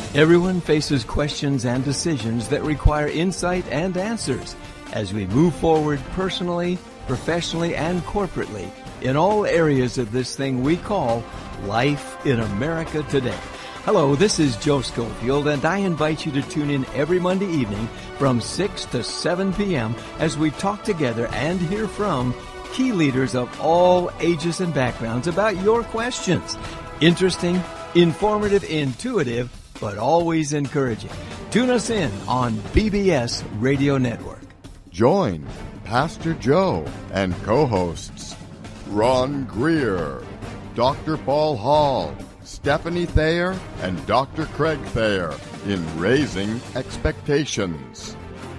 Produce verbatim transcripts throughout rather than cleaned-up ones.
Everyone faces questions and decisions that require insight and answers as we move forward personally, professionally, and corporately in all areas of this thing we call life in America today. Hello, this is Joe Schofield, and I invite you to tune in every Monday evening from six to seven p.m. as we talk together and hear from key leaders of all ages and backgrounds about your questions. Interesting, informative, intuitive, but always encouraging. Tune us in on B B S Radio Network. Join Pastor Joe and co-hosts Ron Greer, Doctor Paul Hall, Stephanie Thayer, and Doctor Craig Thayer in Raising Expectations.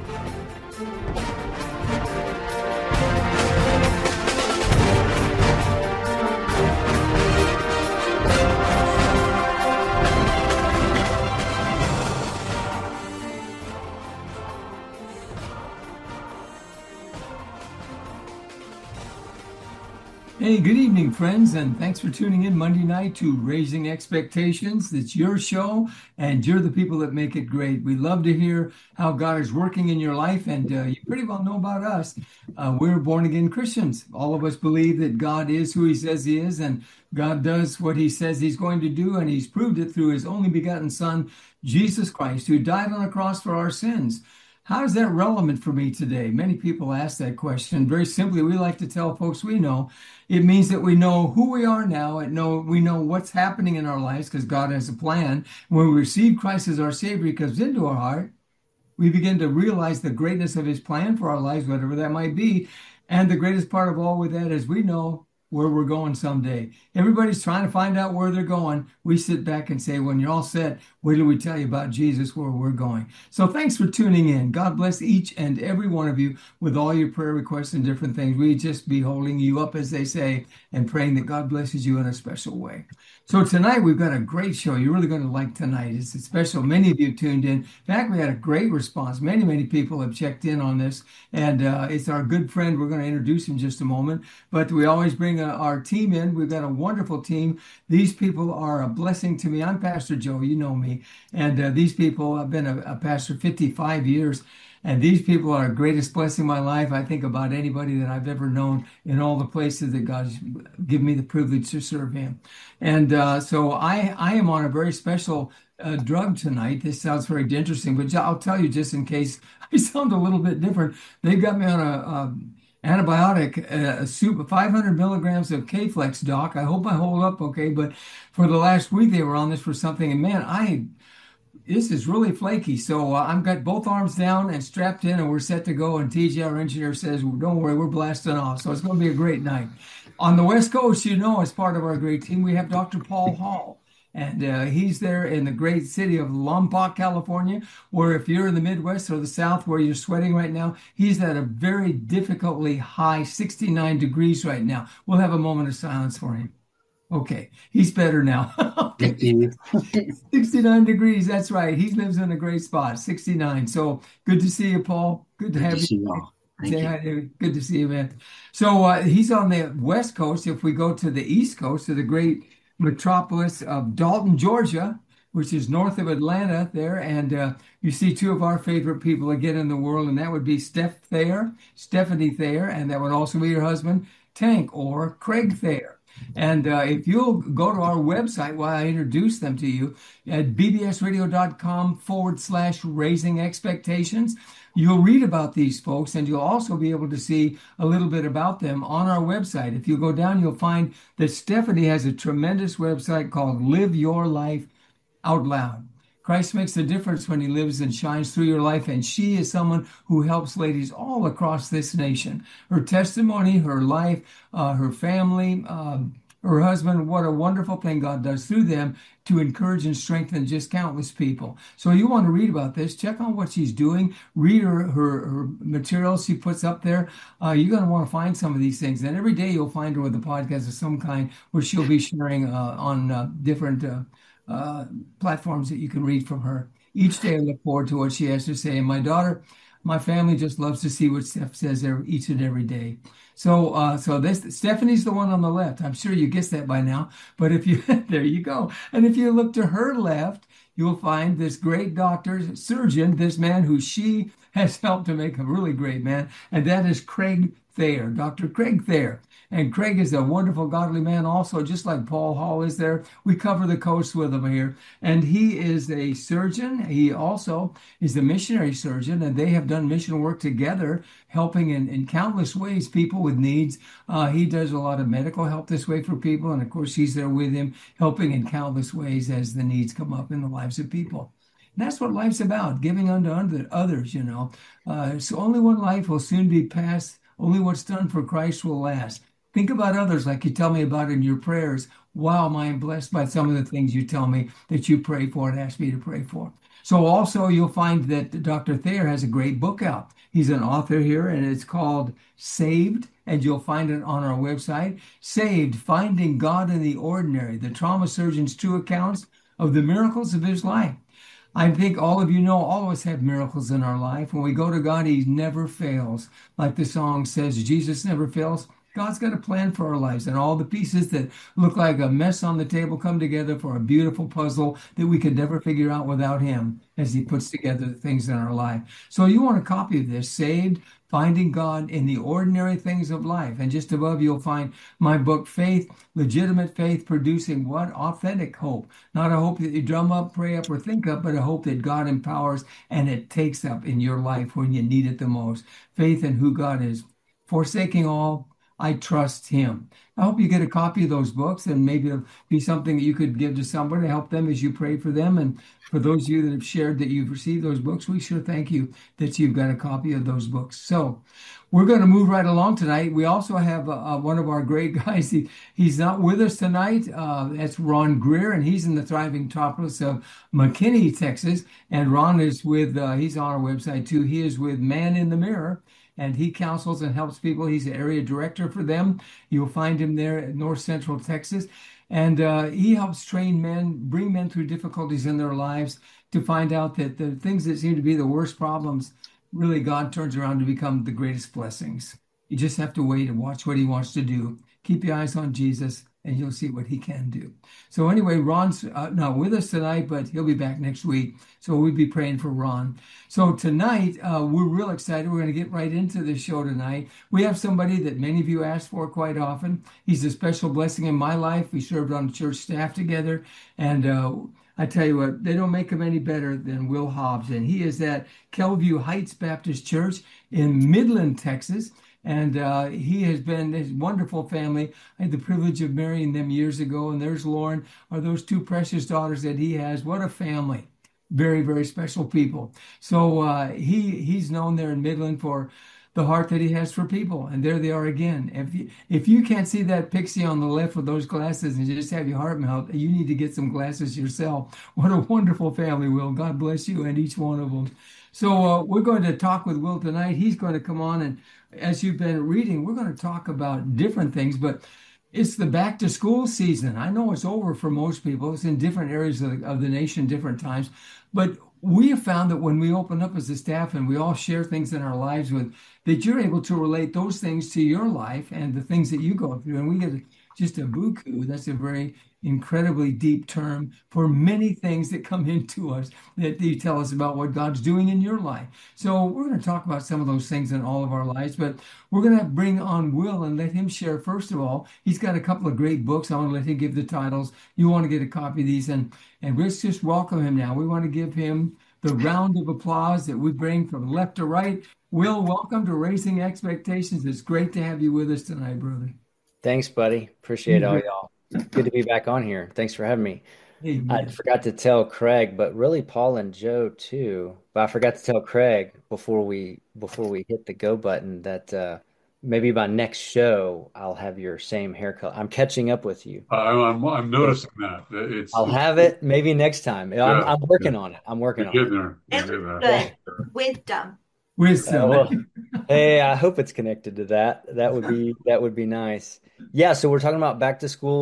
Hey, good evening, friends, and thanks for tuning in Monday night to Raising Expectations. It's your show, and you're the people that make it great. We love to hear how God is working in your life, and uh, you pretty well know about us. Uh, we're born-again Christians. All of us believe that God is who he says he is, and God does what he says he's going to do, and he's proved it through his only begotten Son, Jesus Christ, who died on a cross for our sins. How is that relevant for me today? Many people ask that question. Very simply, we like to tell folks we know. It means that we know who we are now and know we know what's happening in our lives because God has a plan. When we receive Christ as our Savior, he comes into our heart, we begin to realize the greatness of his plan for our lives, whatever that might be. And the greatest part of all with that is we know where we're going someday. Everybody's trying to find out where they're going. We sit back and say, when you're all set, wait till we tell you about Jesus, where we're going. So thanks for tuning in. God bless each and every one of you with all your prayer requests and different things. We just be holding you up, as they say, and praying that God blesses you in a special way. So tonight we've got a great show. You're really going to like tonight. It's special. Many of you tuned in. In fact, we had a great response. Many, many people have checked in on this, and uh, it's our good friend. We're going to introduce him in just a moment, but we always bring uh, our team in. We've got a wonderful team. These people are a blessing to me. I'm Pastor Joe. You know me. And uh, these people, I've been a, a pastor fifty-five years. And these people are the greatest blessing in my life. I think about anybody that I've ever known in all the places that God's given me the privilege to serve him. And uh, so I, I am on a very special uh, drug tonight. This sounds very interesting, but I'll tell you just in case I sound a little bit different. They got me on a, a antibiotic, a soup, five hundred milligrams of K-Flex, Doc. I hope I hold up okay. But for the last week, they were on this for something. And man, I... This is really flaky, so uh, I've got both arms down and strapped in, and we're set to go. And T J, our engineer, says, well, don't worry, we're blasting off. So it's going to be a great night. On the West Coast, you know, as part of our great team, we have Doctor Paul Hall. And uh, he's there in the great city of Lompoc, California, where if you're in the Midwest or the South where you're sweating right now, he's at a very difficultly high sixty-nine degrees right now. We'll have a moment of silence for him. Okay, he's better now. sixty-nine degrees, that's right. He lives in a great spot, sixty-nine. So good to see you, Paul. Good to good have to you. See you all. Thank Say you. hi, David. Good to see you, man. So uh, he's on the West Coast. If we go to the East Coast, to the great metropolis of Dalton, Georgia, which is north of Atlanta there, and uh, you see two of our favorite people again in the world, and that would be Steph Thayer, Stephanie Thayer, and that would also be her husband, Tank, or Craig Thayer. And uh, if you'll go to our website while I introduce them to you at bbsradio.com forward slash raising expectations, you'll read about these folks, and you'll also be able to see a little bit about them on our website. If you go down, you'll find that Stephanie has a tremendous website called Live Your Life Out Loud. Christ makes a difference when he lives and shines through your life, and she is someone who helps ladies all across this nation. Her testimony, her life, uh, her family, um, her husband, what a wonderful thing God does through them to encourage and strengthen just countless people. So you want to read about this, check on what she's doing, read her, her, her materials she puts up there. Uh, you're going to want to find some of these things. And every day you'll find her with a podcast of some kind where she'll be sharing uh, on uh, different uh, uh, platforms that you can read from her. Each day I look forward to what she has to say. And my daughter, my family just loves to see what Steph says every, each and every day. So, uh, so this Stephanie's the one on the left. I'm sure you guessed that by now. But if you, there you go. And if you look to her left, you'll find this great doctor, surgeon, this man who she has helped to make a really great man, and that is Craig Thayer, Doctor Craig Thayer. And Craig is a wonderful, godly man also, just like Paul Hall is there. We cover the coast with him here. And he is a surgeon. He also is a missionary surgeon, and they have done mission work together, helping in, in countless ways people with needs. Uh, he does a lot of medical help this way for people. And of course, he's there with him, helping in countless ways as the needs come up in the lives of people. And that's what life's about, giving unto others, you know. Uh, so only one life will soon be past. Only what's done for Christ will last. Think about others like you tell me about in your prayers. Wow, am I blessed by some of the things you tell me that you pray for and ask me to pray for. So also you'll find that Doctor Thayer has a great book out. He's an author here, and it's called Saved, and you'll find it on our website. Saved, Finding God in the Ordinary, the trauma surgeon's true accounts of the miracles of his life. I think all of you know, all of us have miracles in our life. When we go to God, he never fails. Like the song says, Jesus never fails. God's got a plan for our lives, and all the pieces that look like a mess on the table come together for a beautiful puzzle that we could never figure out without him as he puts together the things in our life. So you want a copy of this, Saved, Finding God in the Ordinary Things of Life. And just above, you'll find my book, Faith, Legitimate Faith, Producing what? Authentic hope. Not a hope that you drum up, pray up, or think up, but a hope that God empowers and it takes up in your life when you need it the most. Faith in who God is. Forsaking all, I trust him. I hope you get a copy of those books, and maybe it'll be something that you could give to somebody to help them as you pray for them. And for those of you that have shared that you've received those books, we sure thank you that you've got a copy of those books. So we're going to move right along tonight. We also have uh, one of our great guys. He, he's not with us tonight. Uh, that's Ron Greer, and he's in the thriving metropolis of McKinney, Texas. And Ron is with, uh, he's on our website too. He is with Man in the Mirror, and he counsels and helps people. He's the area director for them. You'll find him there at North Central Texas. And uh, he helps train men, bring men through difficulties in their lives to find out that the things that seem to be the worst problems, really God turns around to become the greatest blessings. You just have to wait and watch what he wants to do. Keep your eyes on Jesus, and you'll see what he can do. So anyway, Ron's uh, not with us tonight, but he'll be back next week. So we'll be praying for Ron. So tonight, uh, we're real excited. We're going to get right into the show tonight. We have somebody that many of you ask for quite often. He's a special blessing in my life. We served on the church staff together. And uh, I tell you what, they don't make him any better than Will Hobbs. And he is at Kelview Heights Baptist Church in Midland, Texas. And uh, he has been his wonderful family. I had the privilege of marrying them years ago. And there's Lauren, are those two precious daughters that he has. What a family. Very, very special people. So uh, he he's known there in Midland for the heart that he has for people. And there they are again. If you, if you can't see that pixie on the left with those glasses and you just have your heart melt, you need to get some glasses yourself. What a wonderful family, Will. God bless you and each one of them. So uh, we're going to talk with Will tonight. He's going to come on, and as you've been reading, we're going to talk about different things, but it's the back to school season. I know it's over for most people. It's in different areas of the, of the nation, different times. But we have found that when we open up as a staff and we all share things in our lives with, that you're able to relate those things to your life and the things that you go through. And we get just a buku. That's a very incredibly deep term for many things that come into us that you tell us about what God's doing in your life. So we're going to talk about some of those things in all of our lives, but we're going to bring on Will and let him share. First of all, he's got a couple of great books. I want to let him give the titles. You want to get a copy of these, and, and let's just welcome him now. We want to give him the round of applause that we bring from left to right. Will, welcome to Raising Expectations. It's great to have you with us tonight, brother. Thanks, buddy. Appreciate all y'all. Good to be back on here. Thanks for having me. Amen. I forgot to tell Craig, but really Paul and Joe too. But I forgot to tell Craig before we before we hit the go button that uh, maybe by next show I'll have your same haircut. I'm catching up with you. Uh, I'm I'm noticing that. It's I'll it's, have it maybe next time. Yeah, I'm, I'm working yeah. on it. I'm working You're on getting it. there. You're It's getting there. good. Wisdom. Wisdom. Uh, well, hey, I hope it's connected to that. That would be that would be nice. Yeah, so we're talking about back to school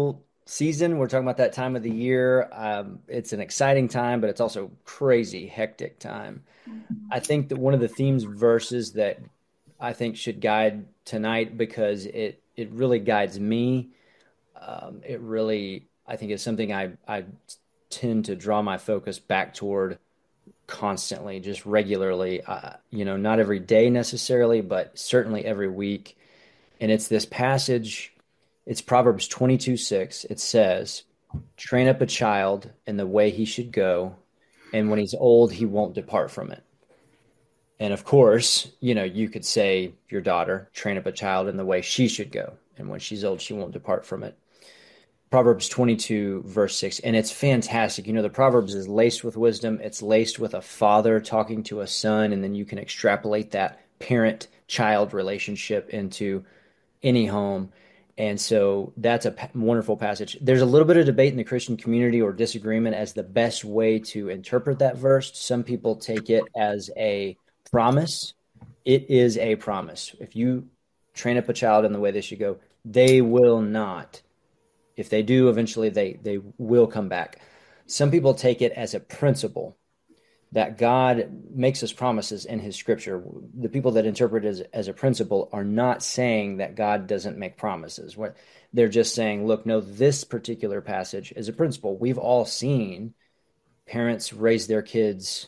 season. We're talking about that time of the year. Um, it's an exciting time, but it's also crazy, hectic time. I think that one of the themes verses that I think should guide tonight, because it it really guides me. Um, it really, I think, is something I I tend to draw my focus back toward constantly, just regularly. Uh, you know, not every day necessarily, but certainly every week. And it's this passage. It's Proverbs twenty-two six. It says, "Train up a child in the way he should go, and when he's old, he won't depart from it." And of course, you know, you could say your daughter, train up a child in the way she should go, and when she's old, she won't depart from it. Proverbs twenty-two, verse six. And it's fantastic. You know, the Proverbs is laced with wisdom. It's laced with a father talking to a son, and then you can extrapolate that parent-child relationship into any home. And so that's a p- wonderful passage. There's a little bit of debate in the Christian community, or disagreement, as the best way to interpret that verse. Some people take it as a promise. It is a promise. If you train up a child in the way they should go, they will not. If they do, eventually they they will come back. Some people take it as a principle that God makes us promises in his scripture. The people that interpret it as, as a principle are not saying that God doesn't make promises. What they're just saying, look, no, this particular passage is a principle. We've all seen parents raise their kids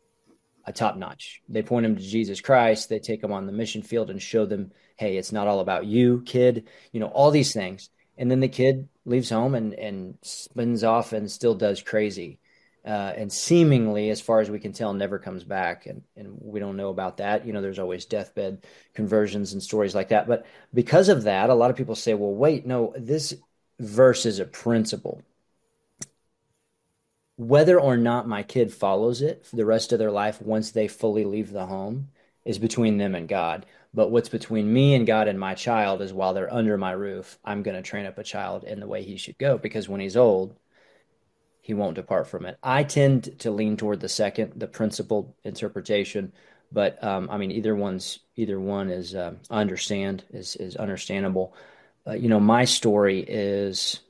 a top notch. They point them to Jesus Christ. They take them on the mission field and show them, hey, it's not all about you, kid, you know, all these things. And then the kid leaves home and, and spins off and still does crazy. Uh, and seemingly, as far as we can tell, never comes back. And, and we don't know about that. You know, there's always deathbed conversions and stories like that. But because of that, a lot of people say, well, wait, no, this verse is a principle. Whether or not my kid follows it for the rest of their life once they fully leave the home is between them and God. But what's between me and God and my child is, while they're under my roof, I'm going to train up a child in the way he should go, because when he's old, he won't depart from it. I tend to lean toward the second, the principled interpretation. But um, I mean, either one's either one is uh, I understand is is understandable. Uh, you know, my story is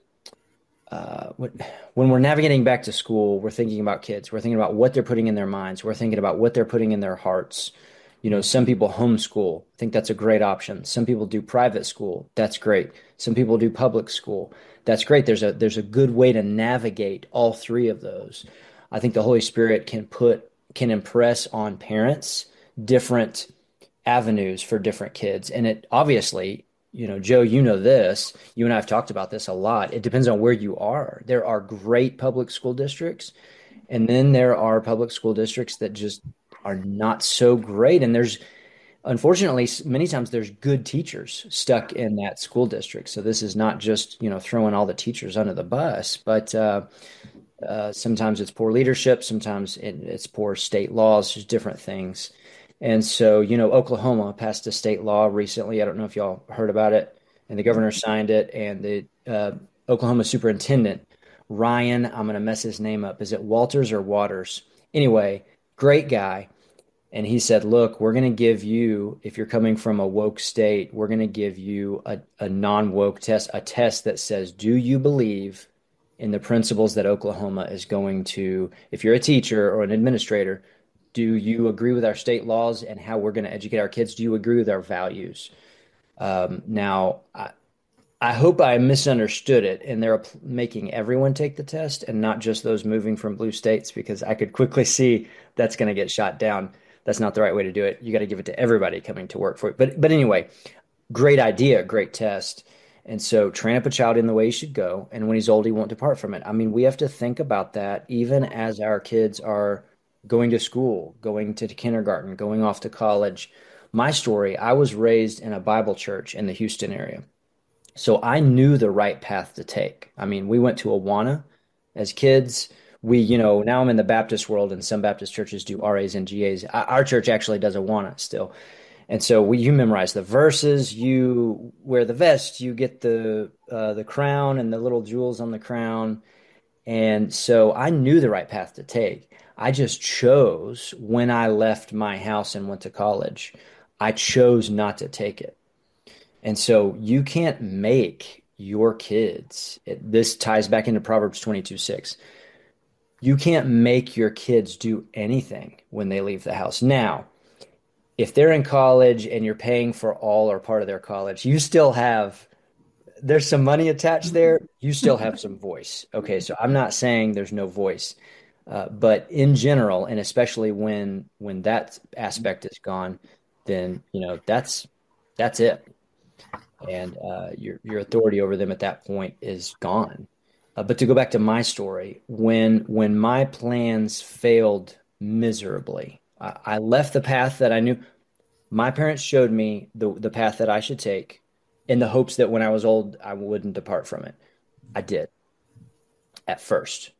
uh, when we're navigating back to school, we're thinking about kids. We're thinking about what they're putting in their minds. We're thinking about what they're putting in their hearts. You know, some people homeschool. I think that's a great option. Some people do private school. That's great. Some people do public school. That's great. There's a there's a good way to navigate all three of those. I think the Holy Spirit can put can impress on parents different avenues for different kids. And it obviously, you know, Joe, you know this. You and I have talked about this a lot. It depends on where you are. There are great public school districts, and then there are public school districts that just are not so great. And there's, unfortunately, many times there's good teachers stuck in that school district. So this is not just, you know, throwing all the teachers under the bus, but uh, uh, sometimes it's poor leadership. Sometimes it, it's poor state laws, just different things. And so, you know, Oklahoma passed a state law recently. I don't know if y'all heard about it. And the governor signed it. And the uh, Oklahoma superintendent, Ryan, I'm going to mess his name up. Is it Walters or Waters? Anyway, great guy. And he said, look, we're going to give you, if you're coming from a woke state, we're going to give you a, a non-woke test, a test that says, do you believe in the principles that Oklahoma is going to, if you're a teacher or an administrator, do you agree with our state laws and how we're going to educate our kids? Do you agree with our values? Um, now, I, I hope I misunderstood it, and they're making everyone take the test and not just those moving from blue states, because I could quickly see that's going to get shot down. That's not the right way to do it. You got to give it to everybody coming to work for it. But but anyway, great idea, great test. And so train up a child in the way he should go, and when he's old, he won't depart from it. I mean, we have to think about that even as our kids are going to school, going to kindergarten, going off to college. My story, I was raised in a Bible church in the Houston area. So I knew the right path to take. I mean, we went to Awana as kids. We, you know, now I'm in the Baptist world, and some Baptist churches do R As and G As. Our church actually does Awana still. And so we, you memorize the verses, you wear the vest, you get the uh, the crown and the little jewels on the crown. And so I knew the right path to take. I just chose, when I left my house and went to college, I chose not to take it. And so you can't make your kids. It, this ties back into Proverbs twenty-two six. You can't make your kids do anything when they leave the house. Now, if they're in college and you're paying for all or part of their college, you still have, there's some money attached there. You still have some voice. Okay, so I'm not saying there's no voice, uh, but in general, and especially when when that aspect is gone, then you know that's that's it, and uh, your your authority over them at that point is gone. Uh, but to go back to my story, when when my plans failed miserably, I, I left the path that I knew. My parents showed me the the path that I should take in the hopes that when I was old, I wouldn't depart from it. I did at first.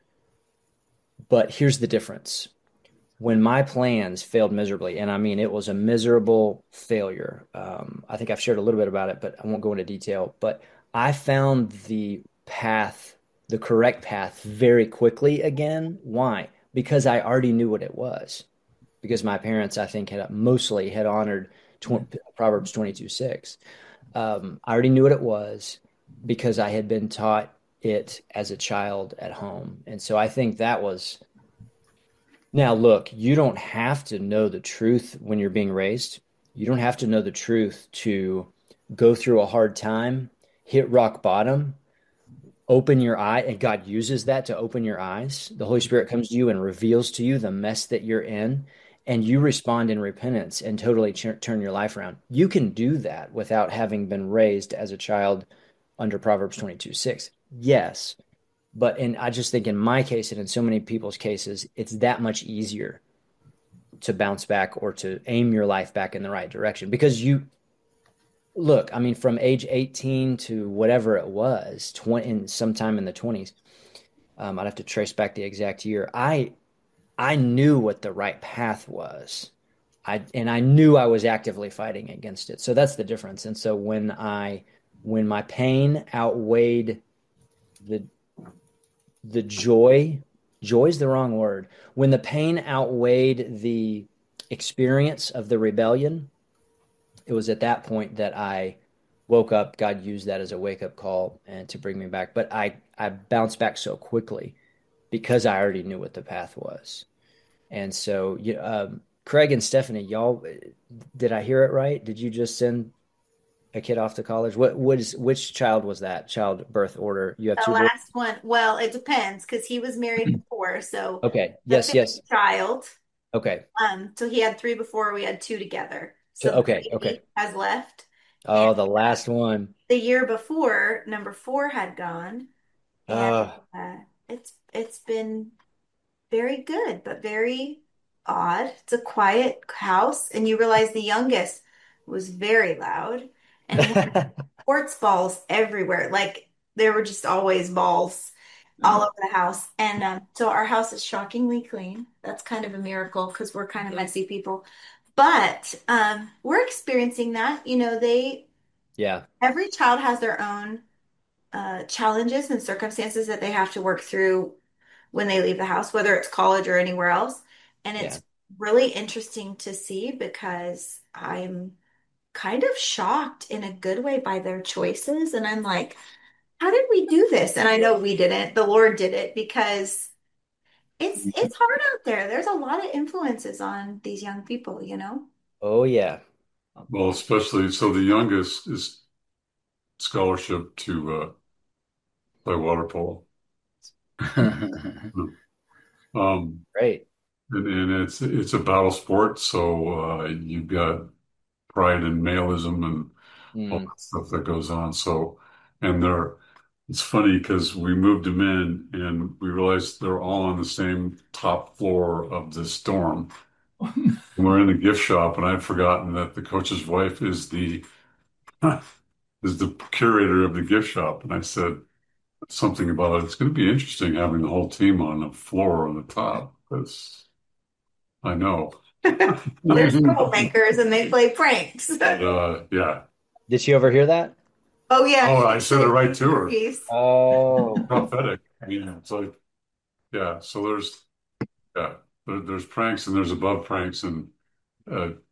But here's the difference. When my plans failed miserably, and I mean, it was a miserable failure. Um, I think I've shared a little bit about it, but I won't go into detail. But I found the path, the correct path, very quickly again. Why? Because I already knew what it was. Because my parents, I think, had mostly had honored tw Proverbs twenty-two six. Um, I already knew what it was because I had been taught it as a child at home. And so I think that was, now look, you don't have to know the truth when you're being raised. You don't have to know the truth to go through a hard time, hit rock bottom, open your eye, and God uses that to open your eyes. The Holy Spirit comes to you and reveals to you the mess that you're in, and you respond in repentance and totally turn your life around. You can do that without having been raised as a child under Proverbs twenty-two six. Yes, but and I just think in my case and in so many people's cases, it's that much easier to bounce back or to aim your life back in the right direction because you look, I mean, from age eighteen to whatever it was, twenty, in sometime in the twenties, um, I'd have to trace back the exact year. I I knew what the right path was. I and I knew I was actively fighting against it. So that's the difference. And so when I when my pain outweighed the the joy, joy is the wrong word. When the pain outweighed the experience of the rebellion, it was at that point that I woke up. God used that as a wake-up call and to bring me back. But I, I bounced back so quickly because I already knew what the path was. And so, you, um, Craig and Stephanie, y'all, did I hear it right? Did you just send a kid off to college? What was which child was that? Child birth order? You have The two boys? last one, well, it depends because he was married before. So Okay. the Yes, fifth yes. child, Okay. um, so he had three before, we had two together. So, So the okay, okay. baby has left. And Oh, the last one. the year before, number four had gone. And Uh, uh, it's it's been very good, but very odd. It's a quiet house, and you realize the youngest was very loud, and he had sports balls everywhere. Like there were just always balls all over the house. And um, so our house is shockingly clean. That's kind of a miracle because we're kind of messy people. But um, we're experiencing that. You know, they yeah, every child has their own uh, challenges and circumstances that they have to work through when they leave the house, whether it's college or anywhere else. And yeah. it's really interesting to see because I'm kind of shocked in a good way by their choices. And I'm like, how did we do this? And I know we didn't. The Lord did it because it's it's hard out there. There's a lot of influences on these young people, you know? Oh, yeah. Well, especially so the youngest is scholarship to uh, play water polo. Um, Great. and, and it's it's a battle sport, so uh, you've got pride and maleism and all Mm. that stuff that goes on. So, and they're it's funny because we moved them in and we realized they're all on the same top floor of this dorm. We're in the gift shop, and I'd forgotten that the coach's wife is the is the curator of the gift shop. And I said something about it. It's going to be interesting having the whole team on the floor on the top. Because I know. They're troublemakers and they play pranks. But, uh, yeah. Did she overhear that? Oh yeah. Oh, I said it right to her. Jeez. Oh, Prophetic. I mean, it's like, yeah. So there's, yeah, there, there's pranks and there's above pranks, and uh,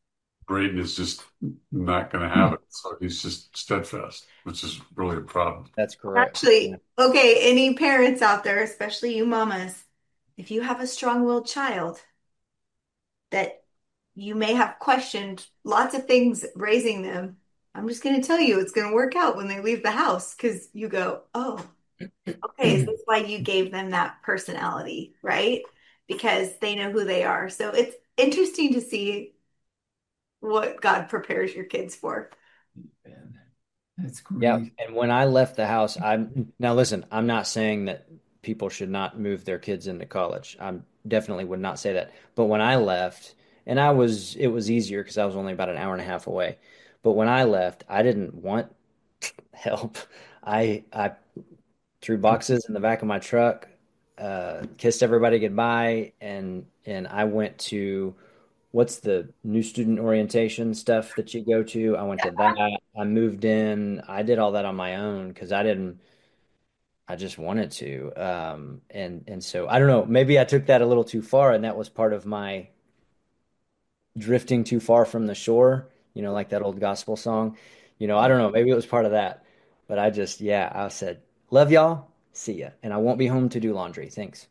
Braden is just not going to have it. So he's just steadfast, which is really a problem. That's correct. Yeah. Actually, okay, any parents out there, especially you mamas, if you have a strong-willed child that you may have questioned lots of things raising them, I'm just going to tell you it's going to work out when they leave the house because you go, oh, okay, is this why you gave them that personality, right? Because they know who they are. So it's interesting to see what God prepares your kids for. Man, that's Yeah, great. and when I left the house, I'm now listen, I'm not saying that people should not move their kids into college. I definitely would not say that. But when I left, and I was it was easier because I was only about an hour and a half away. But when I left, I didn't want help. I I threw boxes in the back of my truck, uh, kissed everybody goodbye, and and I went to what's the new student orientation stuff that you go to? I went to that. I moved in. I did all that on my own because I didn't. I just wanted to. Um, and and so I don't know. Maybe I took that a little too far, and that was part of my drifting too far from the shore. You know, like that old gospel song. You know, I don't know. Maybe it was part of that. But I just, yeah, I said, love y'all. See ya. And I won't be home to do laundry. Thanks.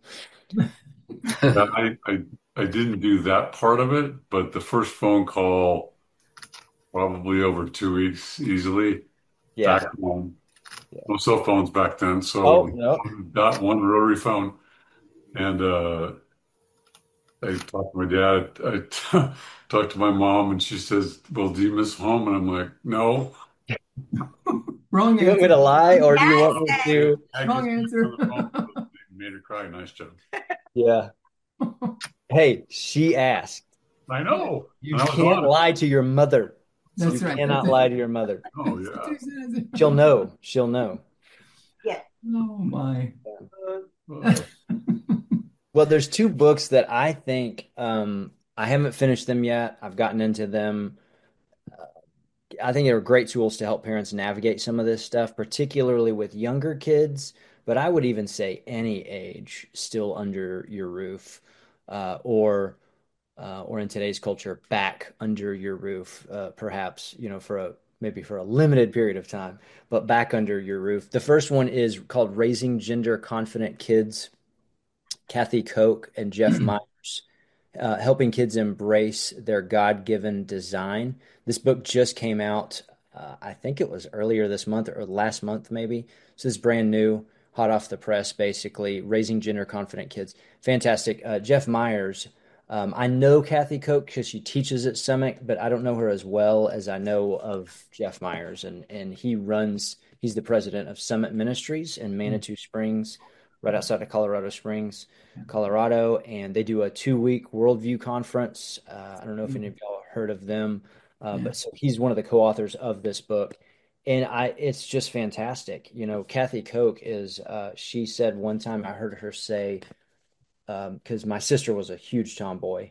Yeah, I, I I didn't do that part of it, but the first phone call, probably over two weeks easily, Yeah. back home. No cell phones back then, Oh, so no. got one rotary phone. And uh, I talked to my dad. I t talked to my mom, and she says, "Well, do you miss home?" And I'm like, "No." Wrong You want me to answer. lie or do you Yes, want me I, to? I Wrong just on answer. the phone, made her cry. Nice job. Yeah. Hey, she asked. I Yeah, know, You and I was can't honest. lie to your mother. You that's right. That's cannot it. lie to your mother. Oh That's what yeah. she says. She'll know. She'll know. yes. Oh my. Uh, Well, there's two books that I think um, I haven't finished them yet. I've gotten into them. I think they're great tools to help parents navigate some of this stuff, particularly with younger kids. But I would even say any age still under your roof, uh, or uh, or in today's culture, back under your roof, uh, perhaps, you know, for a maybe for a limited period of time, but back under your roof. The first one is called Raising Gender Confident Kids, Kathy Koch and Jeff Myers, uh, helping kids embrace their God-given design. This book just came out, uh, I think it was earlier this month or last month, maybe. So this is brand new, hot off the press, basically, Raising Gender Confident Kids. Fantastic. Uh, Jeff Myers, um, I know Kathy Koch because she teaches at Summit, but I don't know her as well as I know of Jeff Myers. And, and he runs, he's the president of Summit Ministries in Manitou Springs, right outside of Colorado Springs. Colorado, and they do a two-week worldview conference. Uh, I don't know if any of y'all heard of them, uh, Yeah. but so he's one of the co-authors of this book, and I it's just fantastic. You know, Kathy Koch is. Uh, she said one time I heard her say, because um, my sister was a huge tomboy,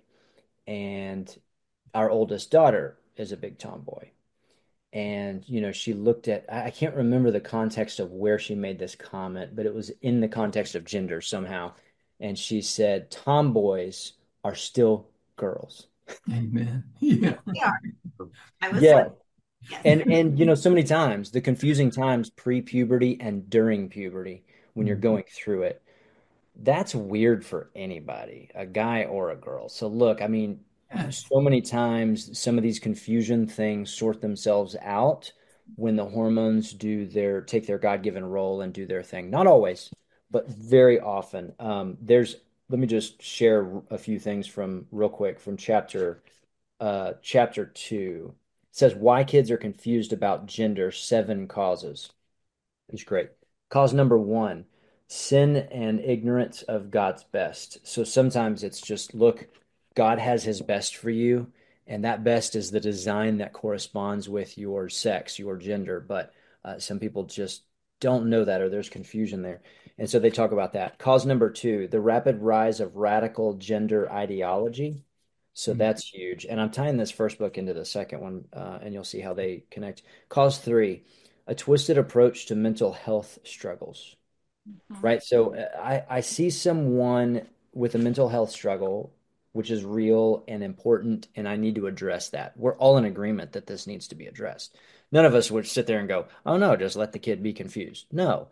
and our oldest daughter is a big tomboy. And, you know, she looked at, I can't remember the context of where she made this comment, but it was in the context of gender somehow. And she said, tomboys are still girls. Amen. Yeah. They are. I was one. Yeah. Yes. And, and, you know, so many times, the confusing times pre-puberty and during puberty when you're going through it, that's weird for anybody, a guy or a girl. So look, I mean, Yes. so many times some of these confusion things sort themselves out when the hormones do their take their God-given role and do their thing. Not always, but very often. Um, there's let me just share a few things from real quick from chapter uh, chapter two. It says why kids are confused about gender, seven causes. It's great. Cause number one, sin and ignorance of God's best. So sometimes it's just, look, God has his best for you, and that best is the design that corresponds with your sex, your gender. But uh, some people just don't know that, or there's confusion there. And so they talk about that. Cause number two, the rapid rise of radical gender ideology. So that's huge. And I'm tying this first book into the second one, uh, and you'll see how they connect. Cause three, a twisted approach to mental health struggles, Mhm. right? So uh, I, I see someone with a mental health struggle, which is real and important, and I need to address that. We're all in agreement that this needs to be addressed. None of us would sit there and go, oh no, just let the kid be confused. No.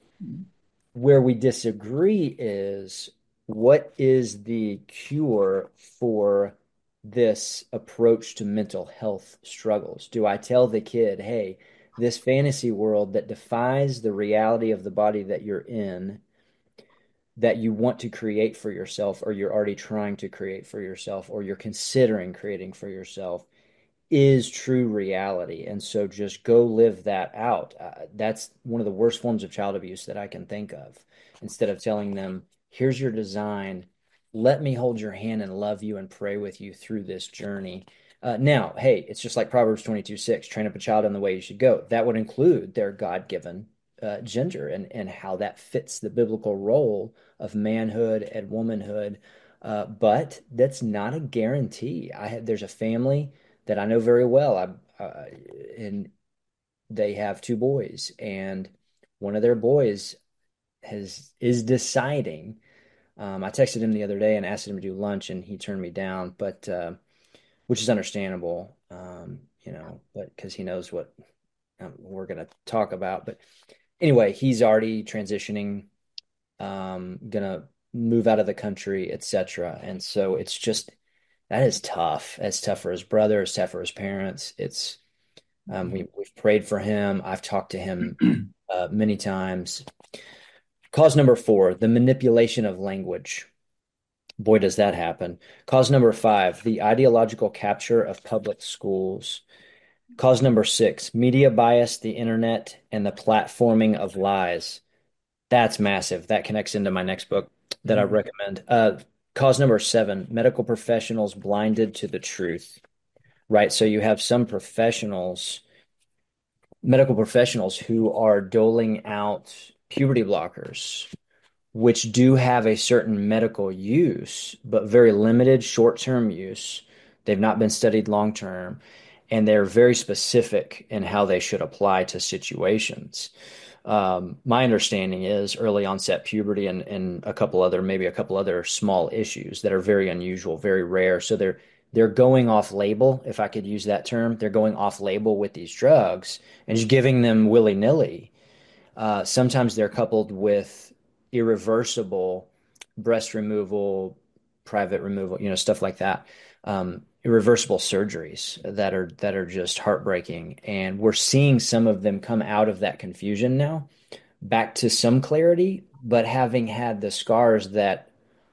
Where we disagree is what is the cure for this approach to mental health struggles? Do I tell the kid, hey, this fantasy world that defies the reality of the body that you're in, that you want to create for yourself, or you're already trying to create for yourself, or you're considering creating for yourself, is true reality. And so just go live that out. Uh, that's one of the worst forms of child abuse that I can think of. Instead of telling them, here's your design, let me hold your hand and love you and pray with you through this journey. Uh, now, hey, it's just like Proverbs twenty-two six, train up a child in the way you should go. That would include their God-given uh, gender and, and how that fits the biblical role of manhood and womanhood. Uh, but that's not a guarantee. I have, there's a family that I know very well. I, uh, and they have two boys, and one of their boys has is deciding. Um, I texted him the other day and asked him to do lunch, and he turned me down, but uh, which is understandable, um, you know, but because he knows what um, we're going to talk about. But anyway, he's already transitioning, um, gonna move out of the country, et cetera. And so it's just that is tough. It's tough for his brother. It's tough for his parents. It's um, we, we've prayed for him. I've talked to him uh, many times. Cause number four, the manipulation of language. Boy, does that happen. Cause number five, the ideological capture of public schools. Cause number six, media bias, the internet, and the platforming of lies. That's massive. That connects into my next book that I recommend. Uh, cause number seven, medical professionals blinded to the truth, right? So you have some professionals, medical professionals who are doling out puberty blockers, which do have a certain medical use, but very limited short-term use. They've not been studied long-term, and they're very specific in how they should apply to situations. Um, my understanding is early onset puberty and, and a couple other, maybe a couple other small issues that are very unusual, very rare. So they're they're going off label, if I could use that term. They're going off label with these drugs and just giving them willy-nilly. Uh, sometimes they're coupled with irreversible breast removal, private removal, you know, stuff like that. Um, irreversible surgeries that are that are just heartbreaking. And we're seeing some of them come out of that confusion now, back to some clarity, but having had the scars that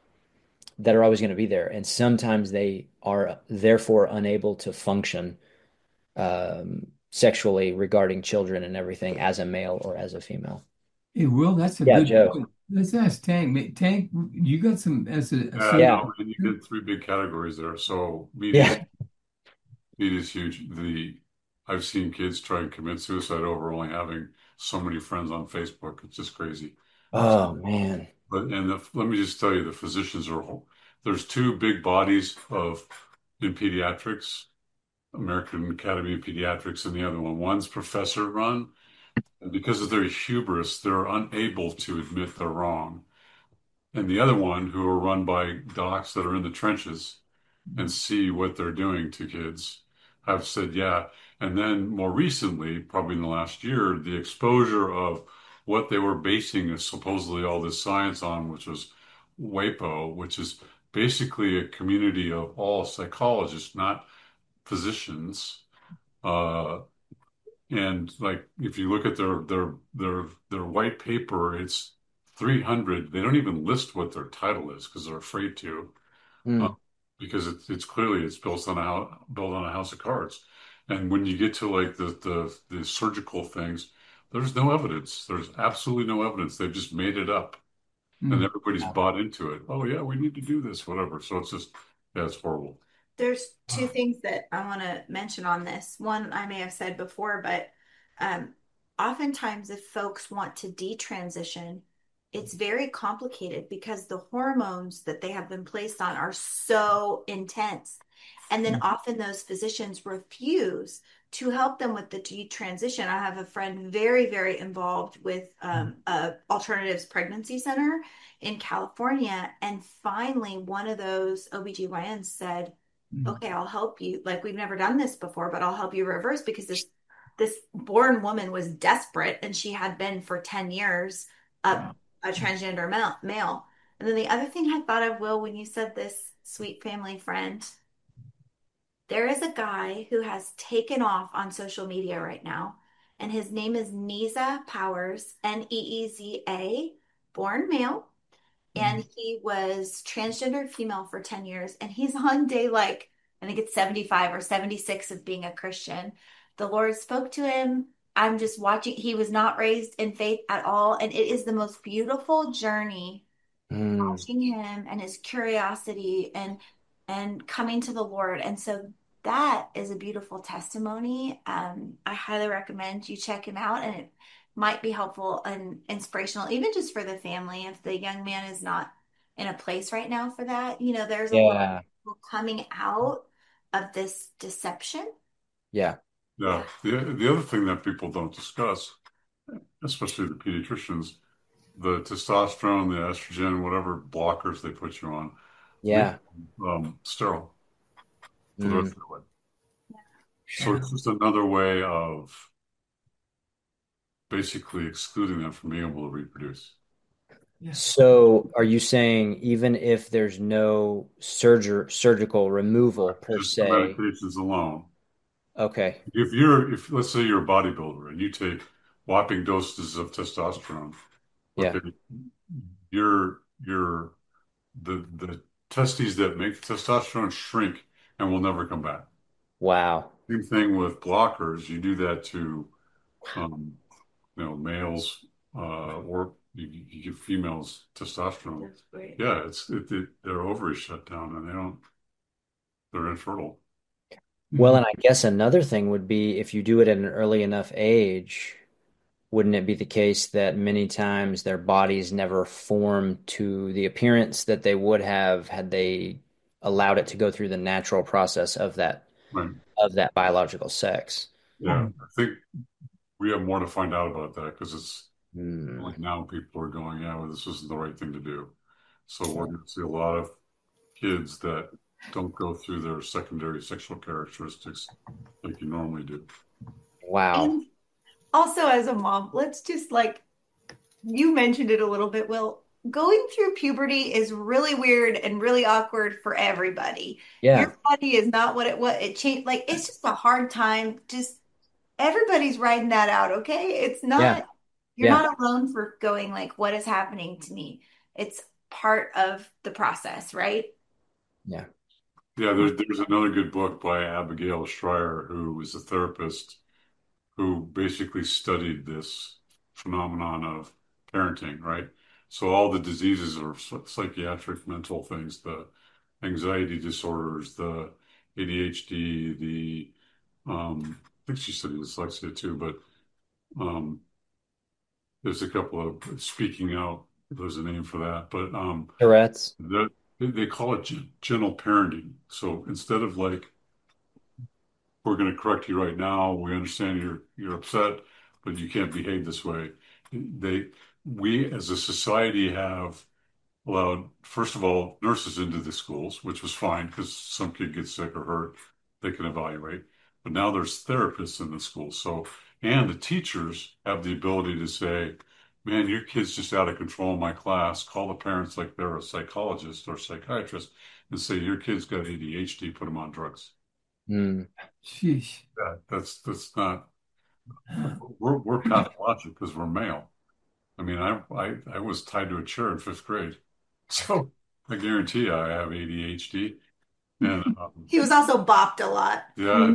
that are always going to be there. And sometimes they are therefore unable to function um, sexually regarding children and everything as a male or as a female. Hey, Will, that's a Yeah, good Joe. point. Let's ask Tank. Ma- Tank, you got some as a, Uh, so Yeah. no, and you get three big categories there. So media, Yeah. media is huge. The I've seen kids try and commit suicide over only having so many friends on Facebook. It's just crazy. Oh man. But and the, let me just tell you, the physicians are there's two big bodies of in pediatrics, American Academy of Pediatrics, and the other one. One's professor run, and because of their hubris, they're unable to admit they're wrong. And the other one, who are run by docs that are in the trenches and see what they're doing to kids, have said, yeah. And then more recently, probably in the last year, the exposure of what they were basing supposedly all this science on, which was WAPO, which is basically a community of all psychologists, not physicians. Uh, and like if you look at their their their their white paper, it's three hundred. They don't even list what their title is because they're afraid to, uh, Mm. because it's it's clearly it's built on a house built on a house of cards. And when you get to like the the the surgical things, there's no evidence. There's absolutely no evidence. They've just made it up, and mm, everybody's bought into it. Oh yeah, we need to do this, whatever. So it's just yeah, it's horrible. There's two things that I want to mention on this. One, I may have said before, but um, oftentimes if folks want to detransition, it's very complicated because the hormones that they have been placed on are so intense. And then mm, often those physicians refuse to help them with the transition. I have a friend very, very involved with um, a alternatives pregnancy center in California. And finally, one of those O B G Y Ns said, okay, I'll help you. Like, we've never done this before, but I'll help you reverse because this this born woman was desperate and she had been for ten years a, a transgender male, male. And then the other thing I thought of, Will, when you said this sweet family friend, there is a guy who has taken off on social media right now, and his name is Neeza Powers, N E E Z A, born male, and he was transgender female for ten years, and he's on day like, I think it's seventy-five or seventy-six of being a Christian. The Lord spoke to him. I'm just watching. He was not raised in faith at all, and it is the most beautiful journey Mm. watching him and his curiosity and and coming to the Lord. And so that is a beautiful testimony. Um, I highly recommend you check him out, and it might be helpful and inspirational, even just for the family. If the young man is not in a place right now for that, you know, there's a lot of Yeah. people coming out of this deception. Yeah. Yeah. The, the other thing that people don't discuss, especially the pediatricians, the testosterone, the estrogen, whatever blockers they put you on, Yeah. um, sterile for the Mm. rest of the way. So it's just another way of basically excluding them from being able to reproduce. So are you saying even if there's no surger surgical removal per Just the se? medications alone. Okay. If you're, if let's say you're a bodybuilder and you take whopping doses of testosterone, Yeah. okay, your your the the testes that make testosterone shrink and will never come back. Wow. Same thing with blockers. You do that to um, you know, males uh, or you, you give females testosterone. That's great. Yeah, it's it, it, their ovaries shut down and they don't, they're infertile. Well, and I guess another thing would be if you do it at an early enough age, wouldn't it be the case that many times their bodies never form to the appearance that they would have had they allowed it to go through the natural process of that Right. of that biological sex? Yeah, I think we have more to find out about that because it's Mm. like now people are going, yeah, well, this isn't the right thing to do. So we're going to see a lot of kids that don't go through their secondary sexual characteristics like you normally do. Wow. And also, as a mom, let's just like, you mentioned it a little bit, Will. Going through puberty is really weird and really awkward for everybody. Yeah. Your body is not what it was. It changed. Like, it's just a hard time. Just everybody's riding that out, okay? It's not, Yeah. you're Yeah. not alone for going like, what is happening to me? It's part of the process, right? Yeah. Yeah, there's there's another good book by Abigail Schreier, who was a therapist who basically studied this phenomenon of parenting, right? So all the diseases are psychiatric mental things, the anxiety disorders, the A D H D, the um, I think she studied dyslexia too, but um, there's a couple of speaking out. There's a name for that, but um, Tourette's. the, they call it gen- gentle parenting. So instead of like, we're going to correct you right now, we understand you're you're upset, but you can't behave this way. They, we as a society have allowed, first of all, nurses into the schools, which was fine because some kid gets sick or hurt, they can evaluate. But now there's therapists in the schools. So, and the teachers have the ability to say, man, your kid's just out of control in my class. Call the parents like they're a psychologist or psychiatrist and say, your kid's got A D H D, put them on drugs. Mm. Sheesh. Yeah, that's, that's not, we're, we're pathologic because we're male. I mean, I, I, I was tied to a chair in fifth grade. So I guarantee you I have A D H D. And um, He was also bopped a lot. yeah,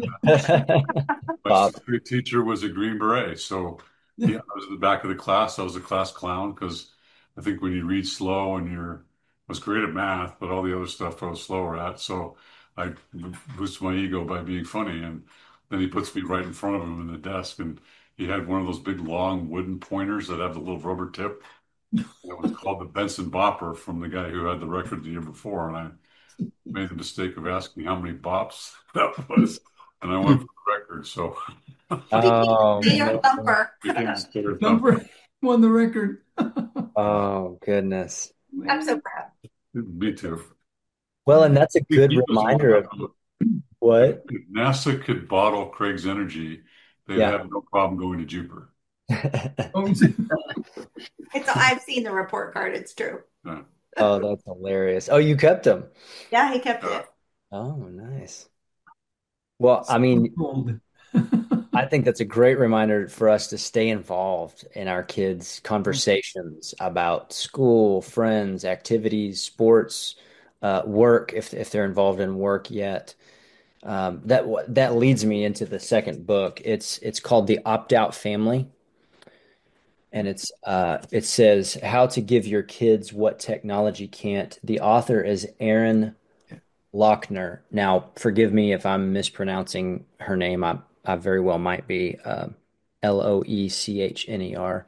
my Bob. sixth grade teacher was a Green Beret. So yeah, I was at the back of the class. I was a class clown because I think when you read slow and you're, I was great at math, but all the other stuff I was slower at. So I boost my ego by being funny. And then he puts me right in front of him in the desk. And he had one of those big long wooden pointers that have the little rubber tip. It was called the Benson Bopper from the guy who had the record the year before. And I made the mistake of asking how many bops that was. And I went for the record. So Oh Be your man. thumper. became Steer Thumper. Thumper won the record. Oh goodness. I'm so Man. proud. Me too. Well, and that's a He, good he was one reminder that of if, what. if NASA could bottle Craig's energy, they'd Yeah. have no problem going to Jupiter. Oh, It's I've seen the report card. It's true. Yeah. Oh, that's hilarious. Oh, you kept them. Yeah, he kept Uh, it. Oh, nice. Well, I so mean, cold. I think that's a great reminder for us to stay involved in our kids' conversations about school, friends, activities, sports, uh, work, if if they're involved in work yet. Um, that that leads me into the second book. It's it's called The Opt-Out Family, and it's uh, it says how to give your kids what technology can't. The author is Erin Lochner. Now, forgive me if I'm mispronouncing her name. I, I very well might be. Uh, L O E C H N E R.